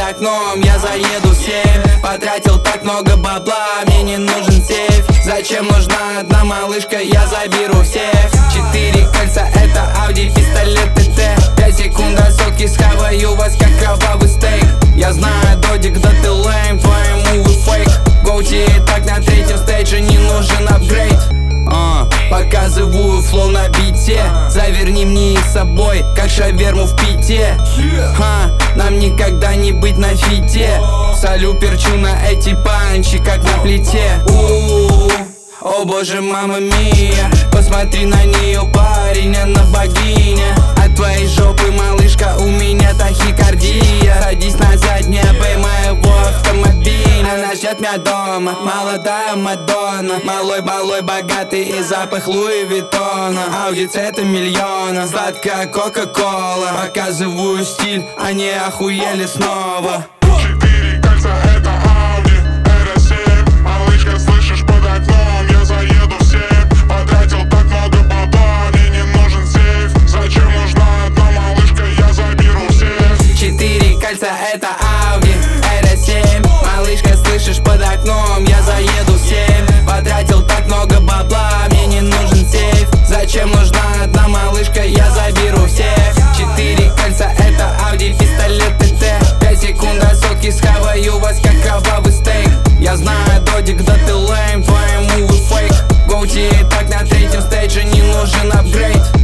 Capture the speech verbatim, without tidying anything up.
окном, я заеду в семь. Потратил так много бабла, мне не нужен сейф. Зачем нужна одна малышка, я заберу всех. Четыре кольца, это Ауди, пистолет ТТ. Пять секунд до сотки, схаваю вас как кровавый стейк. Я знаю, додик, да ты лейм, твои мувы фейк. Гоути и так на третьем стейдже, не нужен апгрейд. Uh, показываю флоу на бите. Заверни мне их с собой, как шаверму в пите. uh, Нам никогда не быть на фите. Солю, перчу на эти панчи, как на плите. У-у-у. О боже, мама мия, посмотри на нее, парень, она богиня. От твоей жопы, малышка, у меня тахикардия. Садись на заднее Б моего автомобиля. Она ждет меня дома, молодая Мадонна. Малой, малой, богатый и запах Луи Виттона. Ауди цвета миллиона, сладкая Кока-Кола. Показываю стиль, они охуели снова. Четыре кольца, это Ауди, эр семь. Малышка, слышишь, под окном я заеду в семь. Потратил так много бабла, мне не нужен сейф. Зачем нужна одна малышка, я заберу всех. Четыре кольца, это Ауди, эр семь. Малышка, слышишь, под окном я заеду в семь. Потратил так много бабла, мне не нужен сейф. Зачем нужна одна малышка, я заберу всех. Четыре кольца, это Ауди, пистолет ТТ. Пять секунд до сотки, схаваю вас как кровавый стейк. Я знаю, додик, да ты лейм, твои мувы фейк. Гоути и так на третьем стейдже, не нужен апгрейд.